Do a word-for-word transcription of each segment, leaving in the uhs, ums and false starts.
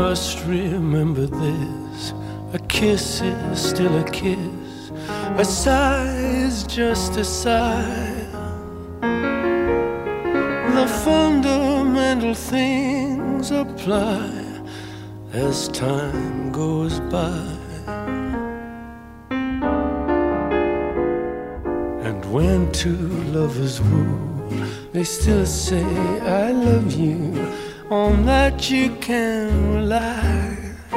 Just remember this, a kiss is still a kiss, a sigh is just a sigh. The fundamental things apply as time goes by. And when two lovers woo, they still say I love you, on that you can rely.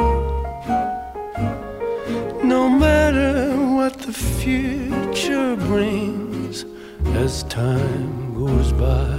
No matter what the future brings as time goes by.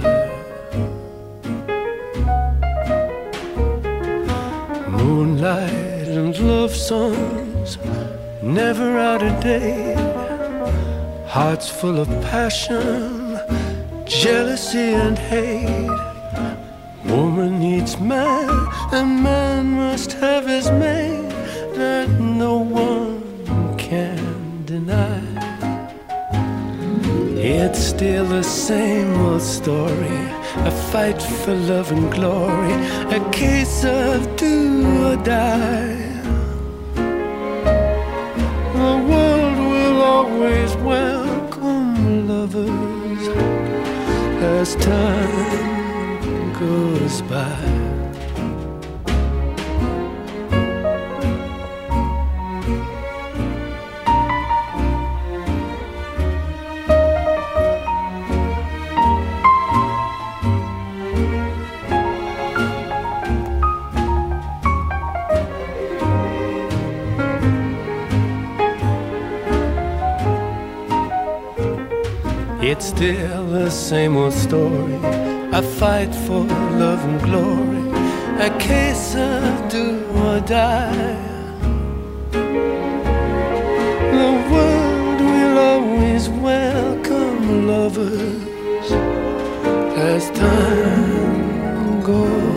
Moonlight and love songs, never out of date. Hearts full of passion, jealousy and hate. Woman needs man, and man must have his mate, that no one can deny. It's still the same old story, a fight for love and glory, a case of do or die. The world will always welcome lovers as time goes by. It's still the same old story, a fight for love and glory, a case of do or die. The world will always welcome lovers as time goes